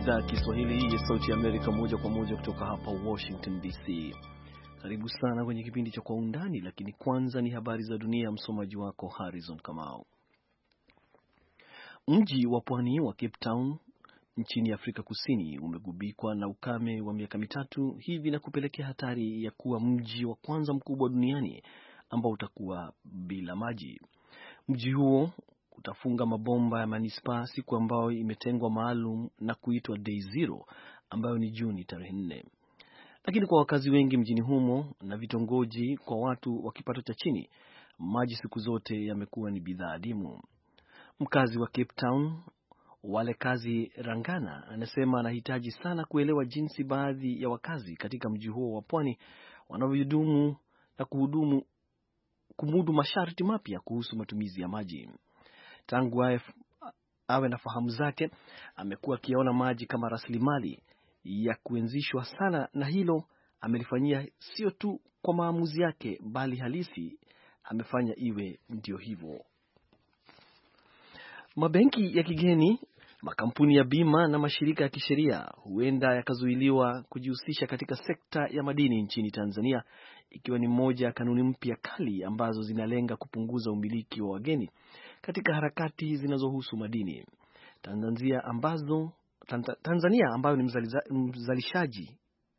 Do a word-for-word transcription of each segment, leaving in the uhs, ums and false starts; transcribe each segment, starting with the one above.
idhaa ya Kiswahili ya Sauti ya Amerika moja kwa moja kutoka hapa Washington D C. Karibu sana kwenye kipindi cha Kwa Undani, lakini kwanza ni habari za dunia. Msomaji wako Harrison Kamau. Mji wa pwani wa Cape Town nchini Afrika Kusini umegubikwa na ukame wa miaka mitatu hivi na kupelekea hatari ya kuwa mji wa kwanza mkubwa duniani ambao utakuwa bila maji. Mji huo utafunga mabomba ya manispaa siku ambayo imetengwa maalum na kuitwa Day Zero ambayo ni Juni tarehe nne. Lakini kwa wakazi wengi mjini humo na vitongoji kwa watu wa kipato cha chini, maji siku zote yamekuwa ni bidhaa adimu. Mkazi wa Cape Town, Wale Kazi Rangana, anasema anahitaji sana kuelewa jinsi baadhi ya wakazi katika mji huo wa pwani wanavyodumu na kuhudumu kumudu masharti mapya kuhusu matumizi ya maji. Tangu awe na fahamu zake, amekuwa akiona maji kama rasilimali ya kuenzishwa sana, na hilo amelifanyia sio tu kwa maamuzi yake bali halisi amefanya iwe ndio hivyo. Mabenki ya kigeni, makampuni ya bima na mashirika ya kisheria huenda yakazuiliwa kujihusisha katika sekta ya madini nchini Tanzania, ikiwa ni moja ya kanuni mpya kali ambazo zinalenga kupunguza umiliki wa wageni katika harakati zinazohusu madini. Tanzania ambazo Tanzania ambayo ni mzalishaji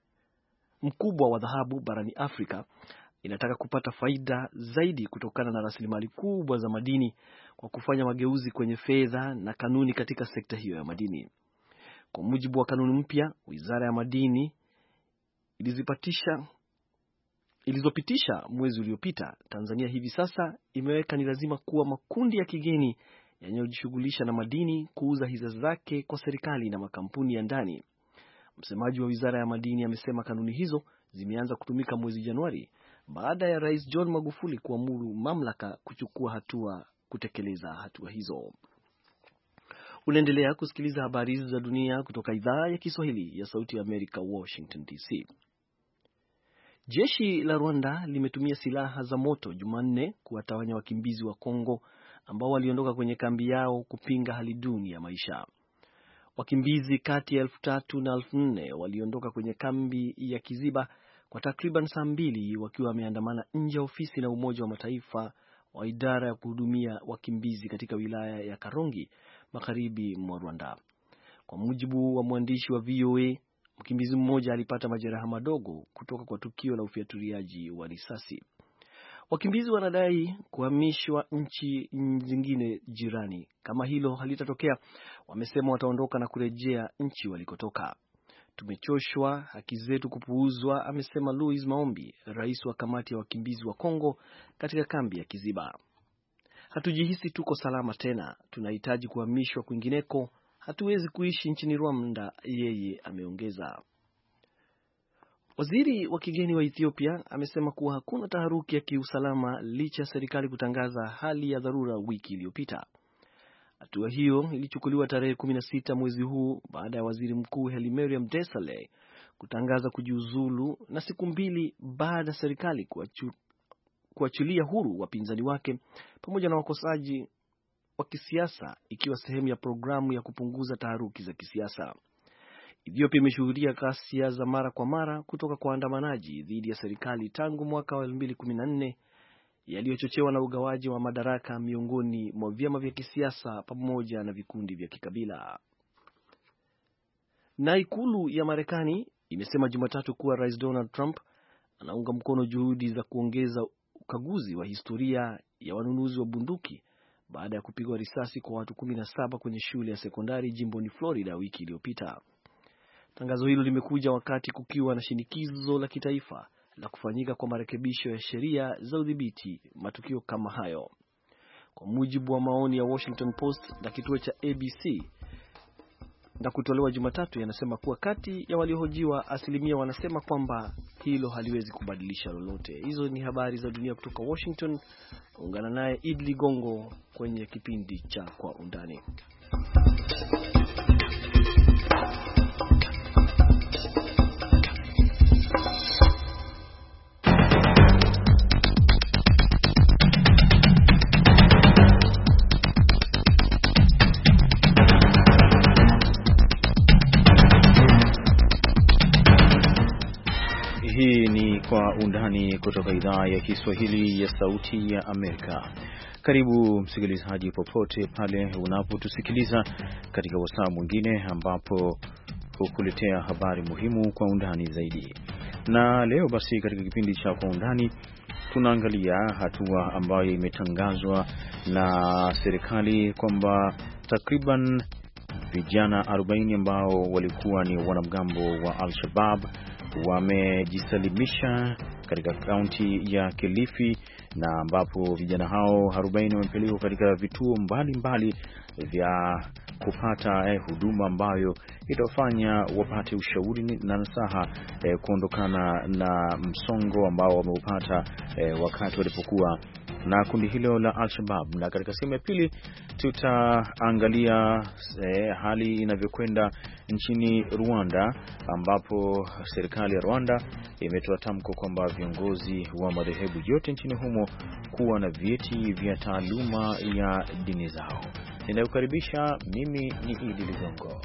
mkubwa wa dhahabu barani Afrika inataka kupata faida zaidi kutokana na rasilimali kubwa za madini kwa kufanya mageuzi kwenye fedha na kanuni katika sekta hiyo ya madini. Kwa mujibu wa kanuni mpya, Wizara ya Madini ilizipatisha ilizopitisha mwezi uliopita, Tanzania hivi sasa imeweka ni lazima kuwa makundi ya kigeni yanayojishughulisha na madini kuuza hisa zake kwa serikali na makampuni ya ndani. Msemaji wa Wizara ya Madini amesema kanuni hizo zimeanza kutumika mwezi Januari baada ya Rais John Magufuli kuamuru mamlaka kuchukua hatua kutekeleza hatua hizo. Unaendelea kusikiliza habari hizo za dunia kutoka idhaa ya Kiswahili ya Sauti ya Amerika, Washington D C. Jeshi la Rwanda limetumia silaha za moto Jumanne kuwatawanya wakimbizi wa Kongo ambao waliondoka kwenye kambi yao kupinga hali duni ya maisha. Wakimbizi kati ya elfu tatu na elfu nne waliondoka kwenye kambi ya Kiziba kwa takriban saa mbili wakiwa wameandamana nje ya ofisi na Umoja wa Mataifa wa idara ya kuhudumia wakimbizi katika wilaya ya Karongi magharibi mwa Rwanda. Kwa mujibu wa mwandishi wa V O A, mkimbizi mmoja alipata majeraha madogo kutoka kwa tukio la ufyatuliaji wa risasi. Wakimbizi wanadai kuhamishwa nchi zingine jirani. Kama hilo halitatokea, wamesema wataondoka na kurejea nchi walikotoka. Tumechoshwa, haki zetu kupuuzwa, amesema Louis Maombi, rais wa kamati ya wakimbizi wa Kongo katika kambi ya Kiziba. Hatujihisi tuko salama tena, tunahitaji kuhamishwa kwingineko, hatuwezi kuishi nchini Rwanda, yeye ameongeza. Waziri wa kigeni wa Ethiopia amesema kuwa hakuna taharuki ya kiusalama licha ya serikali kutangaza hali ya dharura wiki iliyopita. Hatua hiyo ilichukuliwa tarehe kumi na sita mwezi huu baada ya Waziri Mkuu Hailemariam Desalegn kutangaza kujiuzulu na siku mbili baada ya serikali kuachilia huru wapinzani wake pamoja na wakosaji wa kisiasa, ikiwa sehemu ya programu ya kupunguza taharuki za kisiasa. Ethiopia imeshuhudia ghasia za mara kwa mara kutoka kwa waandamanaji dhidi ya serikali tangu mwaka wa elfu mbili kumi na nne yaliyochochewa na ugawaji wa madaraka miongoni mwa vyama vya kisiasa pamoja na vikundi vya kikabila. Na ikulu ya Marekani imesema Jumatatu kuwa Rais Donald Trump anaunga mkono juhudi za kuongeza ukaguzi wa historia ya wanunuzi wa bunduki baada ya kupigwa risasi kwa watu kumi na saba kwenye shule ya sekondari jimboni Florida wiki iliyopita. Tangazo hilo limekuja wakati kukiwa na shinikizo la kitaifa la kufanyika kwa marekebisho ya sheria za udhibiti matukio kama hayo. Kwa mujibu wa maoni ya Washington Post na kituo cha A B C na kutolewa Jumatatu, yanasema kuwa kati ya waliohojiwa asilimia wanasema kwamba hilo haliwezi kubadilisha lolote. Hizo ni habari za dunia kutoka Washington. Ungana naye Idli Gongo kwenye kipindi cha Kwa Undani. undani kutoka idhaa ya Kiswahili ya Sauti ya Amerika. Karibu msikilizaji popote pale unapotusikiliza katika wasaa mwingine ambapo hukuletea habari muhimu kwa undani zaidi. Na leo basi katika kipindi cha kwa undani tunaangalia hatua ambayo imetangazwa na serikali kwamba takriban vijana arobaini ambao walikuwa ni wanamgambo wa Al-Shabaab wamejisalimisha katika kaunti ya Kilifi, na ambapo vijana hao arobaini wamepelekwa katika vituo mbalimbali vya kupata eh, huduma ambayo itafanya wapate ushauri na nasaha eh, kuondokana na msongo ambao wameupata eh, wakati walipokuwa na kundi hilo la Al-Shabaab. Na katika sehemu ya pili tutaangalia eh, hali inavyokwenda nchini Rwanda, ambapo serikali ya Rwanda imetoa tamko kwamba viongozi wa madhehebu yote nchini humo kuwa na vyeti vya taaluma ya dini zao. Ninakukaribisha, mimi ni Idi Ligongo.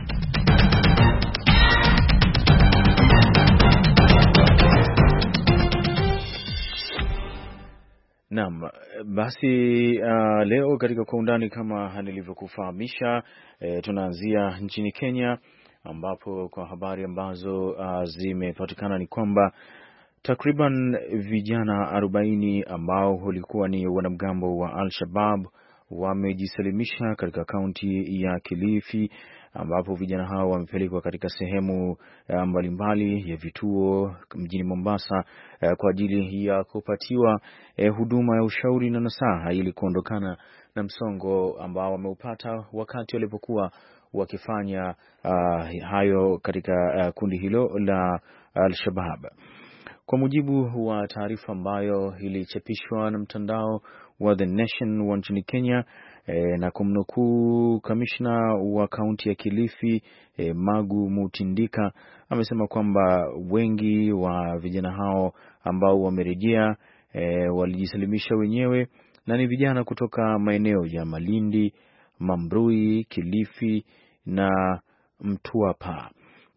Naam, basi uh, leo katika kwa undani kama nilivyokufahamisha, eh, tunaanzia nchini Kenya, ambapo kwa habari ambazo uh, zimepatikana ni kwamba takriban vijana arobaini ambao walikuwa ni wanamgambo wa Al-Shabaab wamejisalimisha katika kaunti ya Kilifi, ambapo vijana hao wamepelekwa katika sehemu mbalimbali ya vituo mjini Mombasa kwa ajili ya kupatiwa huduma ya ushauri na nasaha ili kuondokana na msongo ambao wameupata wakati walipokuwa wakifanya uh, hayo katika uh, kundi hilo la Al-Shabaab. Kwa mujibu wa taarifa ambayo ilichapishwa na mtandao wa The Nation wa nchini Kenya, e, na kumnukuu kamishna wa kaunti ya Kilifi e, Magu Mutindika, amesema kwamba wengi wa vijana hao ambao wamerejea e, walijisalimisha wenyewe na ni vijana kutoka maeneo ya Malindi, Mambrui, Kilifi na Mtwapa.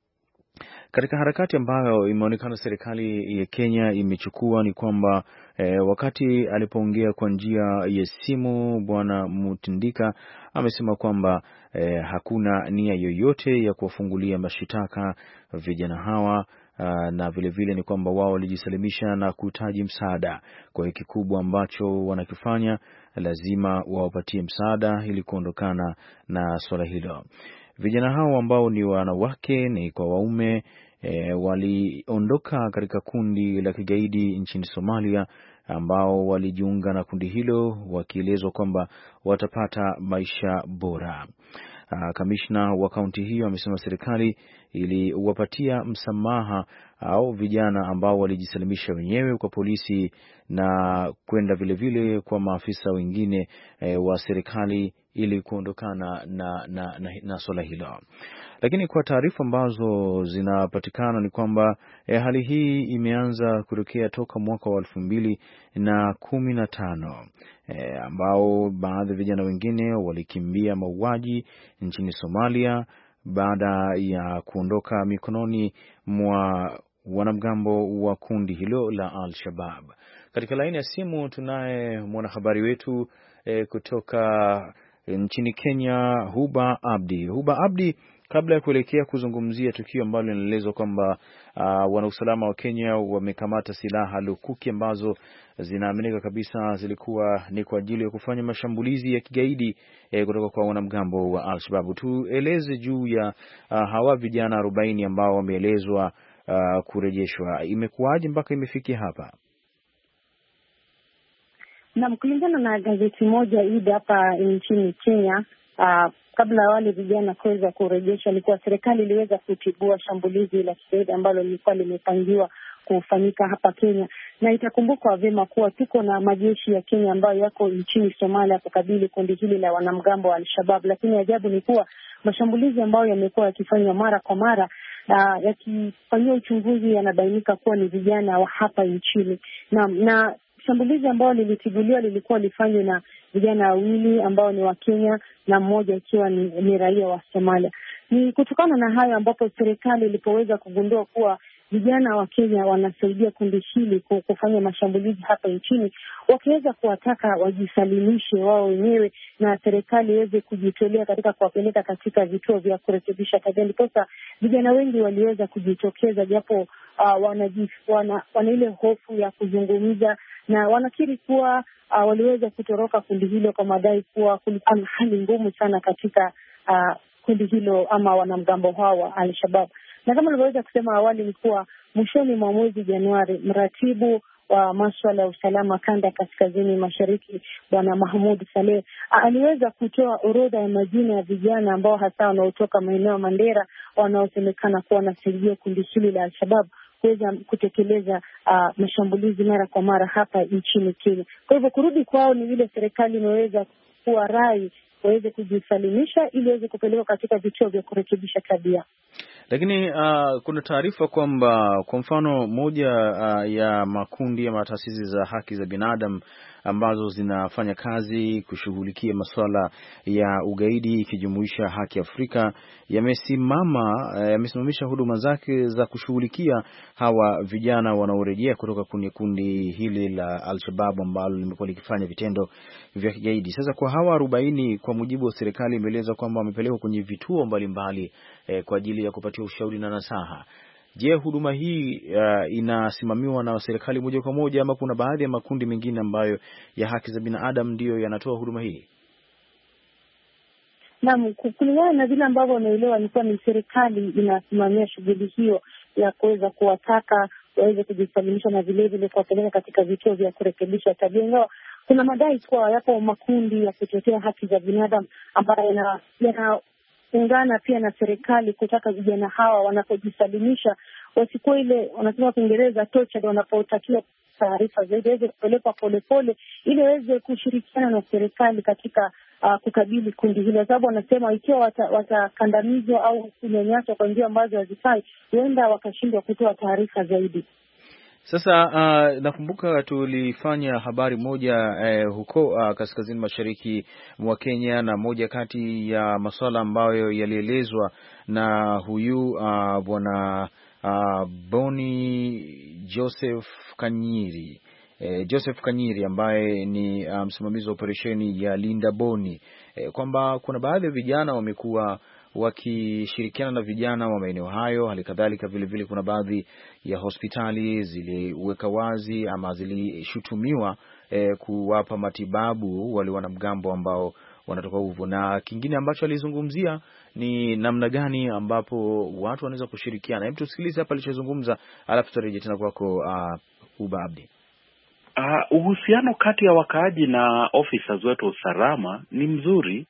Katika harakati ambayo imeonekana serikali ya Kenya imechukua ni kwamba e, wakati alipoongea kwa njia ya simu, Bwana Mutindika amesema kwamba e, hakuna nia yoyote ya kuwafungulia mashitaka vijana hawa, a, na vile vile ni kwamba wao walijisalimisha na kuhitaji msaada. Kwa hiyo kikubwa ambacho wanakifanya lazima wawapatie msaada ili kuondokana na swala hilo. Vijana hao ambao ni wanawake ni kwa waume e, waliondoka katika kundi la kigaidi nchini Somalia, ambao walijiunga na kundi hilo wakielezwa kwamba watapata maisha bora. Kamishna wa kaunti hiyo amesema serikali iliwapatia msamaha au vijana ambao walijisalimisha wenyewe kwa polisi na kwenda vile vile kwa maafisa wengine e, wa serikali ili kuondokana na, na, na, na swala hilo. Lakini kwa taarifa ambazo zinapatikana ni kwamba eh, hali hii imeanza kutokea toka mwaka wa elfu mbili na kumi na tano eh, ambao baadhi ya vijana wengine walikimbia mauaji nchini Somalia baada ya kuondoka mikononi mwa wanamgambo wa kundi hilo la Al-Shabaab. Katika laini ya simu tunaye mwanahabari wetu eh, kutoka nchini Kenya, Huba Abdi. Huba Abdi, kabla ya kuelekea kuzungumzia tukio ambalo linaelezwa kwamba uh, wanausalama wa Kenya wamekamata silaha lukuki ambazo zinaaminika kabisa zilikuwa ni kwa ajili ya kufanya mashambulizi ya kigaidi eh, kutoka kwa wanamgambo wa Al-Shabaab, tueleze juu ya uh, hawa vijana arobaini ambao wameelezwa uh, kurejeshwa. Imekuwaje mpaka imefikia hapa? Na kulingana na gazeti moja Ida hapa nchini Kenya, uh, kabla wale vijana kuweza kurejeshwa, ilikuwa serikali iliweza kutibua shambulizi la kigaidi ambalo lilikuwa limepangiwa kufanyika hapa Kenya. Na itakumbukwa vyema kuwa tuko na majeshi ya Kenya ambayo yako nchini Somalia kukabili kundi hili la wanamgambo wa Al-Shabaab, lakini ajabu ni kuwa mashambulizi ambayo yamekuwa yakifanywa mara kwa mara uh, yakifanywa uchunguzi yanabainika kuwa ni vijana wa hapa nchini. Na na shambulizi ambao lilitibuliwa lilikuwa lifanywa na vijana wawili ambao ni wa Kenya na mmoja ikiwa ni, ni raia wa Somalia. Ni kutokana na hayo ambapo serikali ilipoweza kugundua kuwa vijana wa Kenya wanasaidia kundi hili kufanya mashambulizi hapa nchini, wakiweza kuwataka wajisalimishe wao wenyewe na serikali iweze kujitolea katika kuwapeleka katika vituo vya kurekebisha tabia. Ndiposa vijana wengi waliweza kujitokeza, japo uh, wanajif, wana, wana ile hofu ya kuzungumza, na wanakiri kuwa uh, waliweza kutoroka kundi hilo kwa madai kuwa kulikuwa na hali ngumu sana katika uh, kundi hilo ama wanamgambo hao wa Al-Shabaab. Na kama nilivyoweza kusema awali ni kuwa mwishoni mwa mwezi Januari, mratibu wa masuala ya usalama kanda ya kaskazini mashariki Bwana Mahmoud Saleh aliweza kutoa orodha ya majina ya vijana ambao hasa wanaotoka maeneo ya Mandera wanaosemekana kuwa wanasaidia kundi hili la Al-Shabaab kuweza kutekeleza uh, mashambulizi mara kwa mara hapa nchini Kenya. Kwa hivyo kurudi kwao ni vile serikali imeweza kuwa rai waweze kujisalimisha ili waweze kupelekwa katika vituo vya kurekebisha tabia. Lakini uh, kuna taarifa kwamba kwa mfano moja uh, ya makundi ya taasisi za haki za binadamu ambazo zinafanya kazi kushughulikia masuala ya ugaidi ikijumuisha Haki Afrika yamesimama yamesimamisha huduma zake za kushughulikia hawa vijana wanaorejea kutoka kwenye kundi hili la Al-Shabaab ambalo limekuwa likifanya vitendo vya kigaidi. Sasa kwa hawa arobaini, kwa mujibu wa serikali, imeeleza kwamba wamepelekwa kwenye vituo mbalimbali eh, kwa ajili ya kupatia ushauri na nasaha. Je, huduma hii uh, inasimamiwa na serikali moja kwa moja ama kuna baadhi ya makundi mengine ambayo ya haki za binadamu ndiyo yanatoa huduma hii? Naam, kulingana na vile ambavyo wanaelewa ni kuwa ni serikali inasimamia shughuli hiyo ya kuweza kuwataka waweze kujisalimisha na vile vile kuwapeleka katika vituo vya kurekebisha tabia. Ingawa kuna madai kuwa yapo makundi ya kutetea haki za binadamu ambayo yana, yana ungana pia na serikali kutaka vijana hawa wanapojisalimisha wasikuwa ile wanasema Kiingereza tortured, wanapotakiwa taarifa zaidi waweze kupelekwa polepole ili waweze kushirikiana na serikali katika uh, kukabili kundi hilo, sababu wanasema ikiwa watakandamizwa wata au kunyanyaswa kwa njia ambazo hazifai, huenda wakashindwa kutoa taarifa zaidi. Sasa uh, nakumbuka tulifanya habari moja uh, huko uh, kaskazini mashariki mwa Kenya, na moja kati ya masuala ambayo yalielezwa na huyu uh, bwana uh, Boni Joseph Kanyiri eh, Joseph Kanyiri ambaye ni uh, msimamizi wa operesheni ya Linda Boni eh, kwamba kuna baadhi ya vijana wamekuwa wakishirikiana na vijana wa maeneo hayo. Hali kadhalika vile vile kuna baadhi ya hospitali ziliweka wazi ama zilishutumiwa eh, kuwapa matibabu wale wanamgambo ambao wanatoka huko. Na kingine ambacho alizungumzia ni namna gani ambapo watu wanaweza kushirikiana. Hebu tusikilize hapa alichozungumza, alafu tutarejea tena kwako uh, Uba Abdi. Uh, uhusiano kati ya wakaaji na officers wetu wa usalama ni mzuri,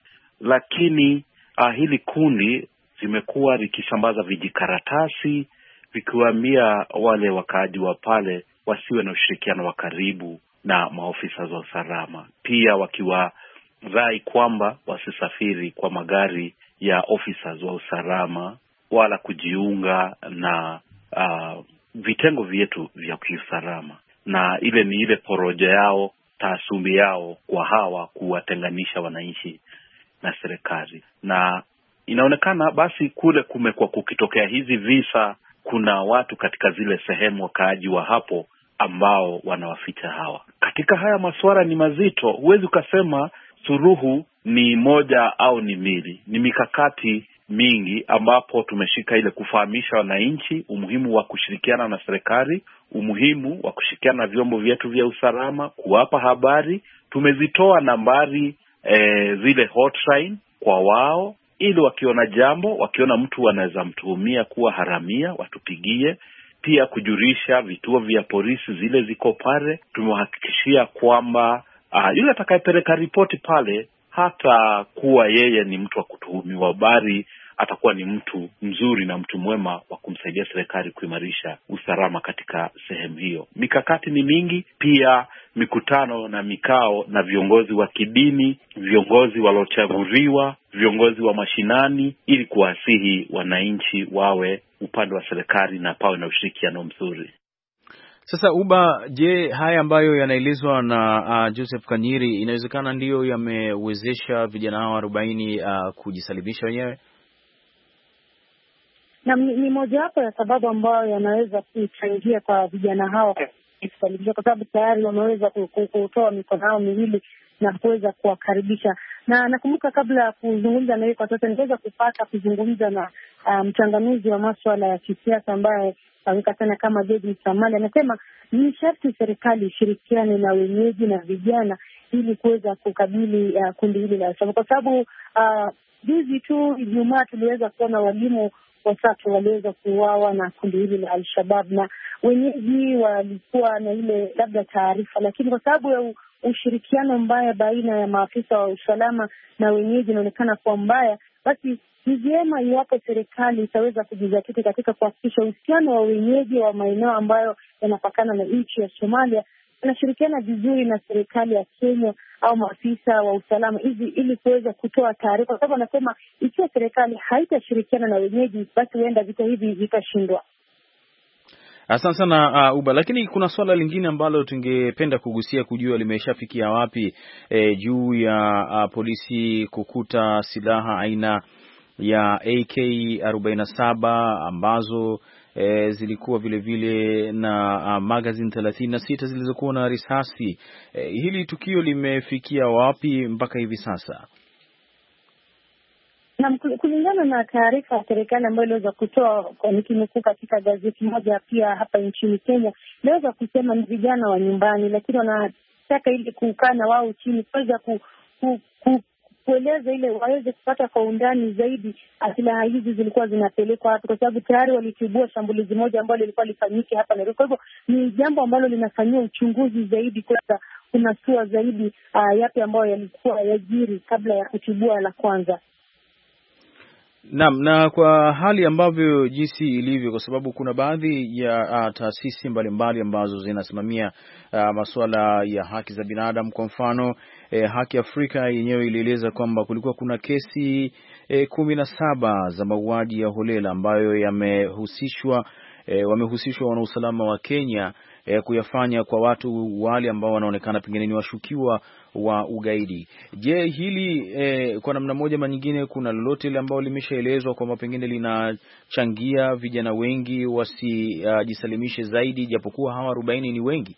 lakini Uh, hili kundi zimekuwa likisambaza vijikaratasi vikiwaambia wale wakaaji wa pale wasiwe na ushirikiano wa karibu na maofisa wa usalama, pia wakiwarai kwamba wasisafiri kwa magari ya officers wa usalama wala kujiunga na uh, vitengo vyetu vya kiusalama. Na ile ni ile poroja yao, taasumbi yao kwa hawa kuwatenganisha wananchi na serikali. Na inaonekana basi kule kumekuwa kukitokea hizi visa, kuna watu katika zile sehemu wakaaji wa hapo ambao wanawaficha hawa. Katika haya masuala ni mazito, huwezi ukasema suruhu ni moja au ni mbili. Ni mikakati mingi ambapo tumeshika ile kufahamisha wananchi umuhimu wa kushirikiana na serikali, umuhimu wa kushirikiana na vyombo vyetu vya usalama, kuwapa habari. Tumezitoa nambari E, zile hotline kwa wao, ili wakiona jambo, wakiona mtu anaweza mtuhumia kuwa haramia, watupigie. Pia kujulisha vituo vya polisi zile ziko pale. Tumewahakikishia kwamba uh, yule atakayepeleka ripoti pale hata kuwa yeye ni mtu wa kutuhumiwa, bali atakuwa ni mtu mzuri na mtu mwema wa kumsaidia serikali kuimarisha usalama katika sehemu hiyo. Mikakati ni mingi, pia mikutano na mikao na viongozi wa kidini, viongozi waliochaguliwa, viongozi wa mashinani, ili kuwasihi wananchi wawe upande wa serikali na pawe na ushirikiano mzuri. Sasa Uba, je, haya ambayo yanaelezwa na uh, Joseph Kanyiri inawezekana ndiyo yamewezesha vijana hao arobaini uh, kujisalimisha wenyewe? na ni mojawapo ya sababu ambayo yanaweza kuchangia kwa vijana hao, kwa sababu tayari wameweza kutoa mikono yao miwili na kuweza kuwakaribisha. Na nakumbuka kabla ya kuzungumza na yeye kwa sasa niweza kupata kuzungumza na mchanganuzi um, wa masuala ya kisiasa ambaye aweka sana kama George Msamali. Anasema ni sharti serikali ishirikiane na wenyeji na vijana ili kuweza kukabili uh, kundi hili la Al-Shabaab, kwa sababu uh, juzi tu Ijumaa tuliweza kuona walimu watatu waliweza kuuawa na kundi hili la Al-Shabaab, na wenyeji walikuwa na ile labda taarifa, lakini kwa sababu ya ushirikiano mbaya baina ya maafisa wa usalama na wenyeji inaonekana kuwa mbaya, basi ni vyema iwapo serikali itaweza kujizatiti katika kuhakikisha uhusiano wa wenyeji wa maeneo ambayo yanapakana na nchi ya Somalia inashirikiana vizuri na serikali ya Kenya au maafisa wa usalama hizi ili kuweza kutoa taarifa, kwa sababu anasema ikiwa serikali haitashirikiana na wenyeji basi huenda vita hivi vitashindwa. Asante sana uh, Uba, lakini kuna swala lingine ambalo tungependa kugusia kujua limeshafikia wapi eh, juu ya uh, polisi kukuta silaha aina ya A K arobaini na saba ambazo E, zilikuwa vile vile na uh, magazine thelathini na sita zilizokuwa na risasi. E, hili tukio limefikia wapi mpaka hivi sasa? Na kulingana na taarifa ya serikali ambayo iliweza kutoa kwa nikinukuu katika gazeti moja pia hapa nchini Kenya, iliweza kusema ni vijana wa nyumbani, lakini wanataka ili kukaa na wao chini kuweza ku, ku, ku kueleza ile waweze kupata kwa undani zaidi silaha hizi zilikuwa zinapelekwa hapa, kwa sababu tayari walitibua shambulizi moja ambalo lilikuwa lifanyike hapa Nairobi. Kwa hivyo ni jambo ambalo linafanyiwa uchunguzi zaidi kwanza kunasua zaidi uh, yapi ambayo yalikuwa yajiri kabla ya kutibua la kwanza. Naam, na kwa hali ambavyo jinsi ilivyo, kwa sababu kuna baadhi ya uh, taasisi mbalimbali ambazo zinasimamia uh, masuala ya haki za binadamu. Kwa mfano eh, Haki Afrika yenyewe ilieleza kwamba kulikuwa kuna kesi eh, kumi na saba za mauaji ya holela ambayo yamehusishwa eh, wamehusishwa wanausalama wa Kenya eh, kuyafanya kwa watu wale ambao wanaonekana pengine ni washukiwa wa ugaidi. Je, hili eh, kwa namna moja ama nyingine kuna lolote ile ambalo limeshaelezwa kwamba pengine linachangia vijana wengi wasijisalimishe uh, zaidi, japokuwa hawa arobaini ni wengi?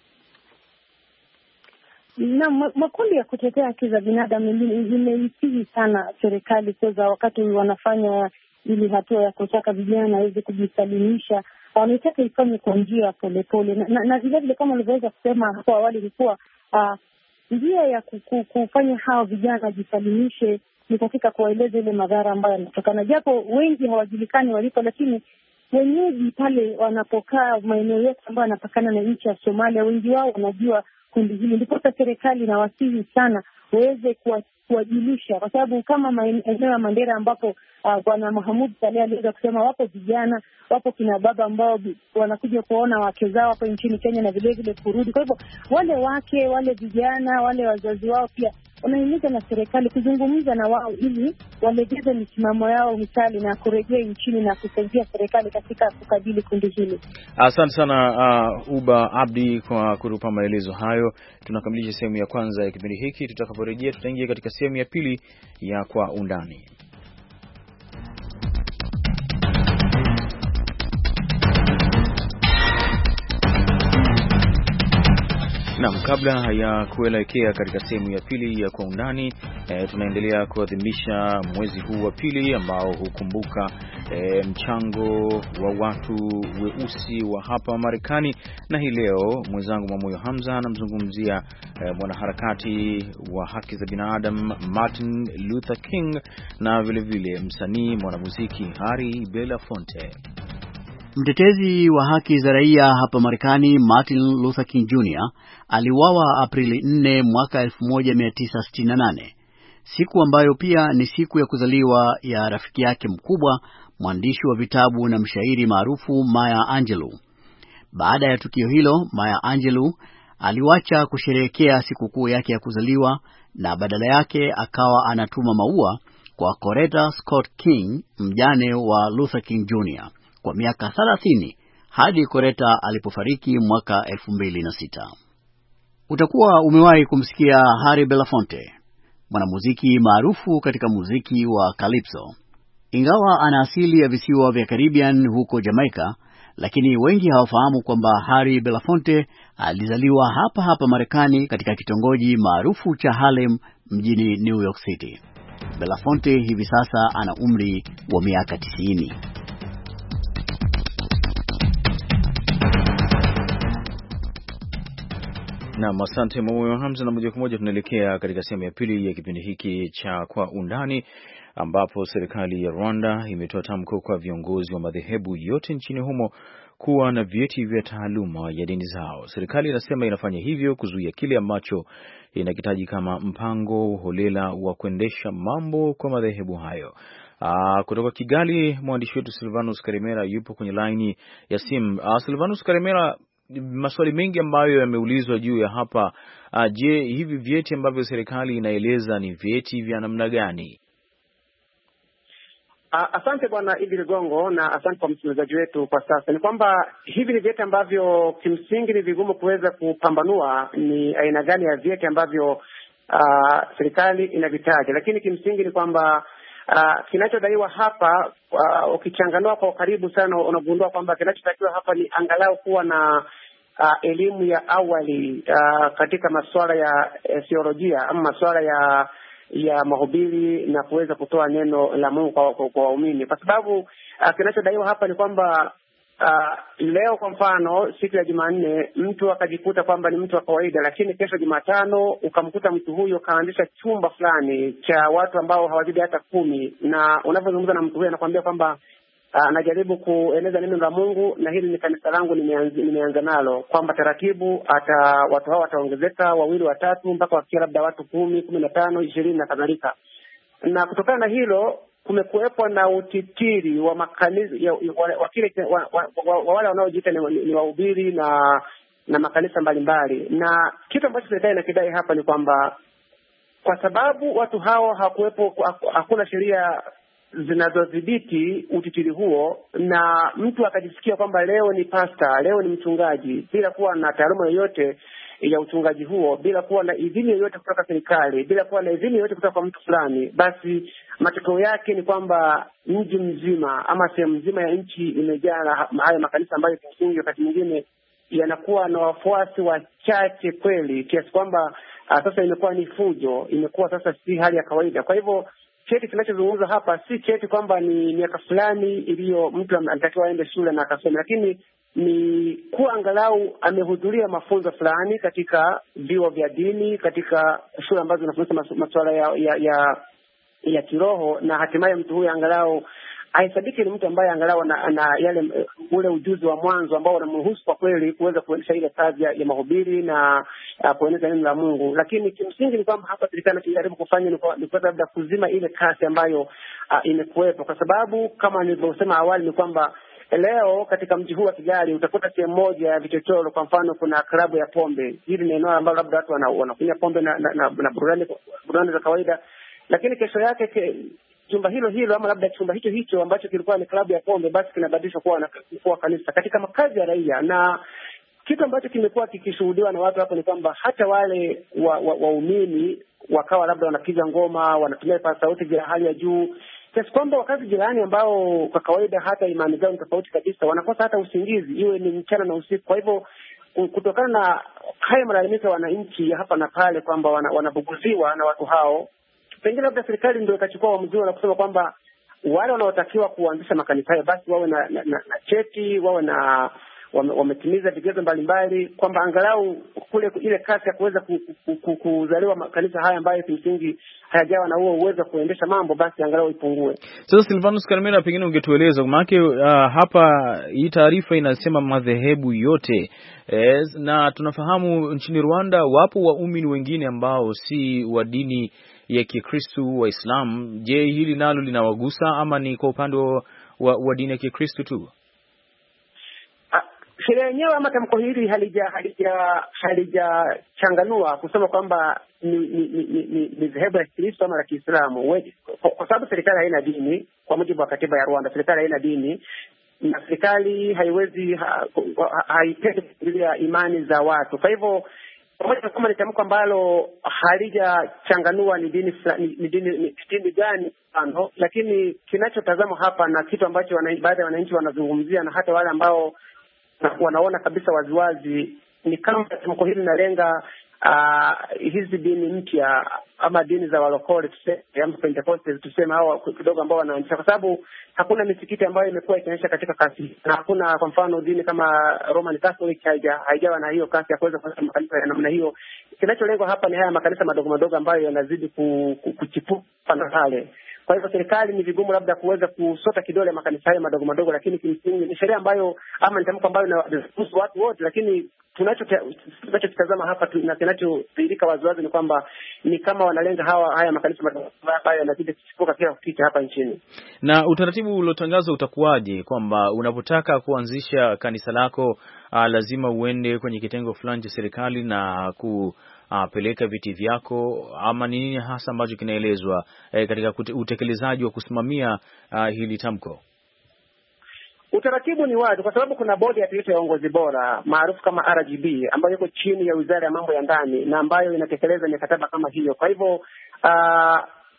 Na makundi ya kutetea haki za binadamu imeisihi sana serikali kwa wakati wanafanya ili hatua ya kutaka vijana waweze kujisalimisha, wanataka ifanye kwa njia polepole, na na vile vile kama ulivyoweza kusema hapo awali ilikuwa uh, njia ya kufanya hao vijana wajisalimishe ni katika kuwaeleza ile madhara ambayo yanatokana, japo wengi hawajulikani walipo, lakini wenyeji pale wanapokaa maeneo yote ambayo yanapakana na nchi ya Somalia, wengi wao wanajua kundi hili. Ndipo serikali na wasihi sana waweze kuwajulisha, kwa sababu kama maeneo ya Mandera ambapo Bwana uh, Mohamed Saleh aliweza kusema wapo vijana, wapo kina baba ambao wanakuja kuona wake zao hapa nchini Kenya na vile vile kurudi. Kwa hivyo wale wake, wale vijana, wale wazazi wao pia wanahimiza na serikali kuzungumza na wao ili walegeze misimamo yao mikali na kurejea nchini na kusaidia serikali katika kukabili kundi hili. Asante sana uh, Uba Abdi kwa kutupa maelezo hayo. Tunakamilisha sehemu ya kwanza ya kipindi hiki. Tutakaporejea tutaingia katika sehemu ya pili ya Kwa Undani. Naam, kabla ya kuelekea katika sehemu ya pili ya Kwa Undani, e, tunaendelea kuadhimisha mwezi huu wa pili ambao hukumbuka e, mchango wa watu weusi wa hapa Marekani, na hii leo mwenzangu Mwamoyo Hamza anamzungumzia e, mwanaharakati wa haki za binadamu Martin Luther King na vile vile msanii mwanamuziki Harry Belafonte. Mtetezi wa haki za raia hapa Marekani Martin Luther King Junior aliuawa Aprili nne mwaka elfu moja mia tisa sitini na nane, siku ambayo pia ni siku ya kuzaliwa ya rafiki yake mkubwa, mwandishi wa vitabu na mshairi maarufu Maya Angelou. Baada ya tukio hilo, Maya Angelou aliwacha kusherehekea sikukuu yake ya kuzaliwa na badala yake akawa anatuma maua kwa Coretta Scott King, mjane wa Luther King Junior kwa miaka thelathini hadi Coretta alipofariki mwaka elfu mbili na sita. Utakuwa umewahi kumsikia Harry Belafonte, mwanamuziki maarufu katika muziki wa Calypso. Ingawa ana asili ya visiwa vya Caribbean huko Jamaica, lakini wengi hawafahamu kwamba Harry Belafonte alizaliwa hapa hapa Marekani katika kitongoji maarufu cha Harlem mjini New York City. Belafonte hivi sasa ana umri wa miaka tisini. Naam, asante Moyo Hamza, na moja kwa moja tunaelekea katika sehemu ya pili ya kipindi hiki cha Kwa Undani, ambapo serikali ya Rwanda imetoa tamko kwa viongozi wa madhehebu yote nchini humo kuwa na vyeti vya taaluma ya dini zao. Serikali inasema inafanya hivyo kuzuia kile ambacho inakitaji kama mpango holela wa kuendesha mambo kwa madhehebu hayo. Aa, kutoka Kigali, mwandishi wetu Silvanus Karimera yupo kwenye laini ya simu. Aa, Silvanus Karimera, maswali mengi ambayo yameulizwa juu ya hapa. Uh, je, hivi vyeti ambavyo serikali inaeleza ni vyeti vya namna gani? Uh, asante bwana Idi Ligongo, na asante kwa msikilizaji wetu. Kwa sasa ni kwamba hivi ni vyeti ambavyo kimsingi ni vigumu kuweza kupambanua ni aina gani ya vyeti ambavyo uh, serikali inavitaja, lakini kimsingi ni kwamba Uh, kinachodaiwa hapa uh, ukichanganua kwa karibu sana unagundua kwamba kinachotakiwa hapa ni angalau kuwa na uh, elimu ya awali uh, katika masuala ya uh, theolojia ama masuala ya ya mahubiri na kuweza kutoa neno la Mungu kwa, kwa, kwa waumini, kwa sababu uh, kinachodaiwa hapa ni kwamba Uh, leo kwa mfano siku ya Jumanne mtu akajikuta kwamba ni mtu wa kawaida, lakini kesho Jumatano ukamkuta mtu huyo kaanzisha chumba fulani cha watu ambao hawazidi hata kumi, na unavyozungumza na mtu huyo anakuambia kwamba anajaribu uh, kueneza neno la Mungu na hili ni kanisa langu nimeanza, nimeanza nalo, kwamba taratibu ata watu hao wataongezeka wawili watatu mpaka wafikia labda watu kumi, kumi na tano, ishirini na kadhalika. Na kutokana na hilo kumekuwepo na utitiri wa makanisa ya, wa kile wa, wa, wa, wa wale wanaojiita ni, ni wahubiri na na makanisa mbalimbali, na kitu ambacho serikali inakidai hapa ni kwamba kwa sababu watu hao hakuwepo, hakuna sheria zinazodhibiti utitiri huo, na mtu akajisikia kwamba leo ni pasta, leo ni mchungaji bila kuwa na taaluma yoyote ya uchungaji huo, bila kuwa na idhini yoyote kutoka serikali, bila kuwa na idhini yoyote kutoka kwa mtu fulani, basi matokeo yake ni kwamba mji mzima ama sehemu nzima ya nchi imejaa haya makanisa ambayo kimsingi wakati mwingine yanakuwa na wafuasi wachache kweli, kiasi kwamba sasa imekuwa ni fujo, imekuwa sasa si hali ya kawaida. Kwa hivyo cheti kinachozungumza hapa si cheti kwamba ni miaka fulani iliyo mtu anatakiwa aende shule na akasome, lakini ni kuwa angalau amehudhuria mafunzo fulani katika vyuo vya dini, katika shule ambazo zinafundisha masuala ya ya, ya ya kiroho, na hatimaye mtu huyu angalau aisabiki ni mtu ambaye angalau ana, ana yale ule ujuzi wa mwanzo ambao unamruhusu kwa kweli kuweza kuendesha ile kazi ya, ya mahubiri na uh, kueneza neno la Mungu. Lakini kimsingi ni kwamba hapa serikali inajaribu kufanya ni kwa labda kuzima ile kasi ambayo uh, imekuwepo, kwa sababu kama nilivyosema awali ni kwamba leo katika mji huu wa Kigali utakuta sehemu moja ya vichochoro, kwa mfano kuna klabu ya pombe. Hili ni eneo ambalo labda watu wanakunywa pombe na na, na, na burudani burudani za kawaida, lakini kesho yake ke, chumba hilo hilo ama labda chumba hicho hicho ambacho kilikuwa ni klabu ya pombe basi kinabadilishwa kuwa na kuwa kanisa katika makazi ya raia. Na kitu ambacho kimekuwa kikishuhudiwa na watu hapo ni kwamba hata wale waumini wa, wa wakawa labda wanapiga ngoma, wanatumia vipaza sauti vya hali ya juu, kiasi kwamba wakazi jirani ambao kwa kawaida hata imani zao ni tofauti kabisa wanakosa hata usingizi, iwe ni mchana na usiku. Kwa hivyo kutokana na haya malalamiko ya wananchi hapa na pale kwamba wanabuguziwa wana na watu hao, pengine labda serikali ndio ikachukua uamuzi na kusema kwamba wale wanaotakiwa kuanzisha makanisa haya basi wawe na, na, na, na cheti, wawe na wametimiza vigezo mbalimbali, kwamba angalau kule ile kasi ya kuweza ku, ku, ku, kuzaliwa makanisa haya ambayo kimsingi hayajawa na huo uwezo wa kuendesha mambo basi angalau ipungue. So Silvanus Karimera, pengine ungetueleza maana uh, hapa hii taarifa inasema madhehebu yote yes, na tunafahamu nchini Rwanda wapo waumini wengine ambao si wa dini ya Kikristo wa Islam. Je, hili nalo linawagusa ama ni kwa upande wa, wa dini ya Kikristo tu? Sheria yenyewe ama tamko hili halija halija halijachanganua kusema kwamba ni ni ni ni dhehebu la Kikristo ama la Kiislamu, kwa sababu serikali haina dini. Kwa mujibu wa katiba ya Rwanda, serikali haina dini na serikali haiwezi ha, haipendi kuingilia imani za watu. Kwa hivyo pamoja na kwamba ni tamko ambalo halijachanganua ni dini ni dini ni dini gani mfano, lakini kinachotazama hapa na kitu ambacho baadhi ya wananchi wanazungumzia na hata wale ambao wanaona kabisa waziwazi ni kama tamko hili linalenga uh, hizi dini mpya ama dini za walokole tuseme ama Pentecostals tuseme hao kidogo ambao wanaanzisha, kwa sababu hakuna misikiti ambayo imekuwa ikionyesha katika kasi, na hakuna kwa mfano dini kama Roman Catholic haija haijawa na hiyo kasi ya kuweza kuanzisha makanisa ya namna hiyo. Kinacholengwa hapa ni haya makanisa madogo madogo ambayo yanazidi kuchipuka na pale. Kwa hivyo serikali ni vigumu labda kuweza kusota kidole makanisa hayo madogo madogo, lakini kimsingi ni sheria ambayo ama ni tamko ambayo inahusu watu wote, lakini tunacho tunachotazama hapa na kinachodhihirika waziwazi ni kwamba ni kama wanalenga hawa haya makanisa madogo ambayo yanazidi kuchipuka kila kukicha hapa nchini. Na utaratibu uliotangazwa utakuwaje, kwamba unapotaka kuanzisha kanisa lako uh, lazima uende kwenye kitengo fulani cha serikali na ku Uh, peleka viti vyako, ama ni nini hasa ambacho kinaelezwa eh, katika utekelezaji wa kusimamia uh, hili tamko? Utaratibu ni wazi kwa sababu kuna bodi ya taifa ya uongozi bora maarufu kama R G B ambayo iko chini ya Wizara ya Mambo ya Ndani na ambayo inatekeleza mikataba kama hiyo. Kwa hivyo uh,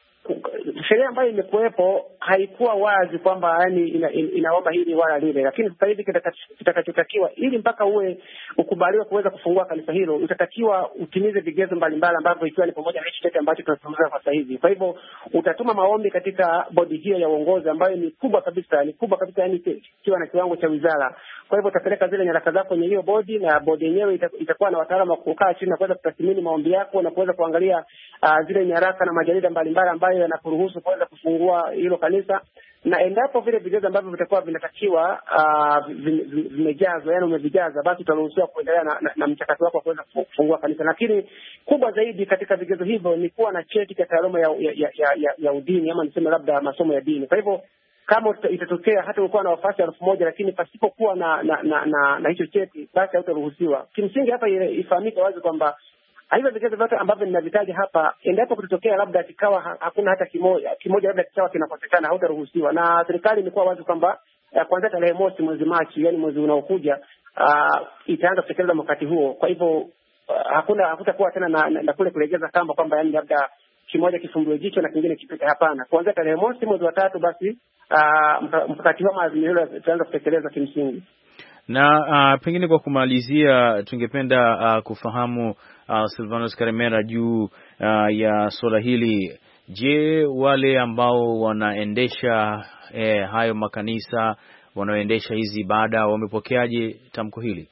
sheria ambayo imekuwepo haikuwa wazi kwamba yani ina, ina, inaomba hili wala lile, lakini sasa hivi kitakachotakiwa ili mpaka uwe ukubaliwa kuweza kufungua kanisa hilo utatakiwa utimize vigezo mbalimbali ambavyo ikiwa ni pamoja na hicho ambacho tunazungumza kwa sasa hivi. Kwa hivyo utatuma maombi katika bodi hiyo ya uongozi ambayo ni kubwa kabisa, ni kubwa kabisa yani ikiwa na kiwango cha wizara. Kwa hivyo utapeleka zile nyaraka zako kwenye hiyo bodi, na bodi yenyewe itakuwa na wataalamu wa kukaa chini na kuweza kutathmini maombi yako na kuweza kuangalia uh, zile nyaraka na majarida mbalimbali ambayo yanakuruhusu kuweza kufungua hilo kanisa, na endapo vile vigezo ambavyo vitakuwa vinatakiwa uh, vimejazwa, yani umevijaza, basi utaruhusiwa kuendelea na, na, na mchakato wako wa kuweza kufungua kanisa. Lakini kubwa zaidi katika vigezo hivyo ni kuwa na cheti cha taaluma ya, ya, ya, ya, ya udini ama niseme labda masomo ya dini. Kwa hivyo kama itatokea hata ulikuwa na wafasi elfu moja lakini pasipokuwa na na, na, na, na hicho cheti, basi hautaruhusiwa. Kimsingi hapa ifahamike wazi kwamba hivyo vigezo vyote ambavyo ninavitaja hapa, endapo kutotokea labda kikawa hakuna hata kimoja kimoja labda kikawa kinakosekana, hautaruhusiwa. Na serikali imekuwa wazi kwamba uh, kuanzia tarehe mosi mwezi Machi, yani mwezi unaokuja, uh, itaanza kutekeleza wakati huo. Kwa hivyo uh, hakuna hakutakuwa tena na, na, na kule kulegeza kamba kwamba yani labda kimoja kifumbwe jicho na kingine kipite. Hapana, kuanzia tarehe mosi mwezi wa tatu basi uh, mkakati wa maazimio hilo itaanza kutekeleza kimsingi. Na uh, pengine kwa kumalizia tungependa uh, kufahamu uh, Silvanus Karemera juu uh, ya swala hili. Je, wale ambao wanaendesha eh, hayo makanisa, wanaoendesha hizi ibada, wamepokeaje tamko hili?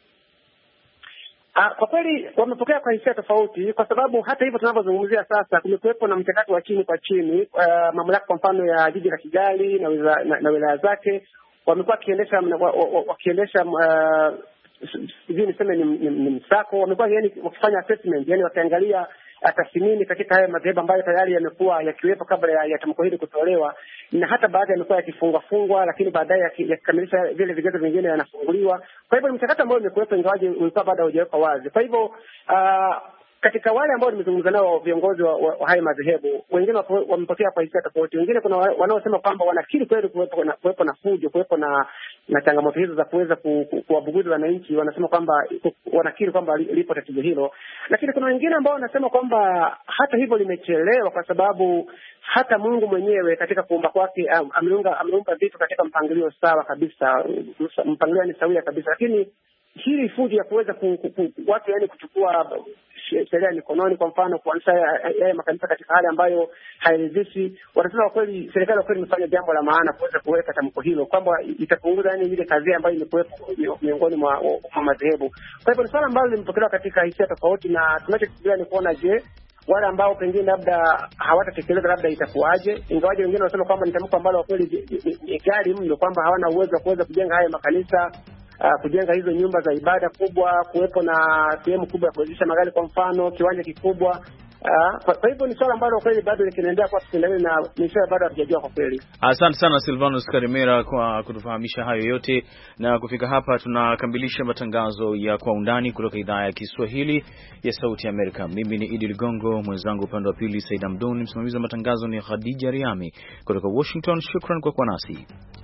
Uh, kwa kweli wamepokea kwa hisia tofauti, kwa sababu hata hivyo tunavyozungumzia sasa kumekuwepo na mchakato wa chini kwa chini. Uh, mamlaka kwa mfano ya jiji la Kigali na wilaya na, na wilaya zake wamekuwa wakiendesha wakiendesha uh, sijui niseme ni, ni, ni msako, wamekuwa yani wakifanya assessment, yani wakiangalia tathmini katika haya madhehebu ambayo tayari yamekuwa yakiwepo kabla ya, ya tamko hili kutolewa, na hata baadhi yamekuwa yakifungwa fungwa, lakini baadaye yakikamilisha ya vile vigezo vingine yanafunguliwa. Kwa hivyo ni mchakato ambao umekuwepo ingawaje ulikuwa bado haujawekwa wazi. Kwa hivyo uh, katika wale ambao nimezungumza nao viongozi wa, wa, wa haya madhehebu, wengine wamepokea kwa hisia tofauti. Wengine kuna wanaosema kwamba wanakiri kweli kuwepo na kuwepo na fujo, kuwepo na na changamoto hizo za kuweza ku, ku, kuwabuguzi wananchi. Wanasema kwamba wanakiri kwamba lipo tatizo hilo, lakini kuna wengine ambao wanasema kwamba hata hivyo limechelewa, kwa sababu hata Mungu mwenyewe katika kuumba kwake ameunga ameumba vitu katika mpangilio sawa kabisa, mpangilio ni sawia kabisa, lakini hili fujo ya kuweza ku, ku, ku, watu yani kuchukua sheria mikononi, kwa mfano kuanzisha yale makanisa katika hali ambayo hairidhishi, wanasema kweli serikali kwa kweli imefanya jambo la maana kuweza kuweka tamko hilo kwamba itapunguza yani ile kazi ambayo imekuwepo miongoni mwa madhehebu. Kwa hivyo ni swala ambalo limepokelewa katika hisia tofauti, na tunachokifikiria ni kuona je, wale ambao pengine labda hawatatekeleza labda itakuwaje, ingawaje wengine wanasema kwamba ni tamko ambalo kweli ni gari mno, kwamba hawana uwezo wa kuweza kujenga haya makanisa, Uh, kujenga hizo nyumba za ibada kubwa, kuwepo na sehemu kubwa ya kuwezesha magari, kwa mfano kiwanja kikubwa. Uh, kwa, kwa hivyo ni swala ambalo kweli bado linaendelea kwa tukiendelea na ni swala bado hatujajua kwa kweli. Asante sana Silvanus Karemera kwa kutufahamisha hayo yote, na kufika hapa tunakamilisha matangazo ya Kwa Undani kutoka idhaa ya Kiswahili ya Sauti ya Amerika. Mimi ni Idi Ligongo, mwenzangu upande wa pili Said Amdon, msimamizi wa matangazo ni Khadija Riami kutoka Washington. Shukran kwa kuwa nasi.